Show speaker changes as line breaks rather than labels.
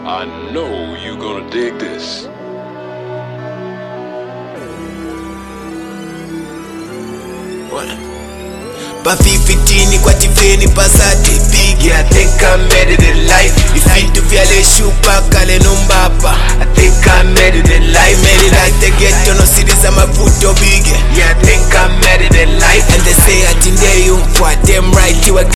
I know you're gonna dig this.
Pa 15 kwa tifeni pasate big. I think I'm made it in life. Ifaitu vyale shupa kale numbapa. I think I'm made it in life. Made it like the ghetto no cities I'm a puto big. Yeah, I think I'm made it in life. And they say I think they you for them right you a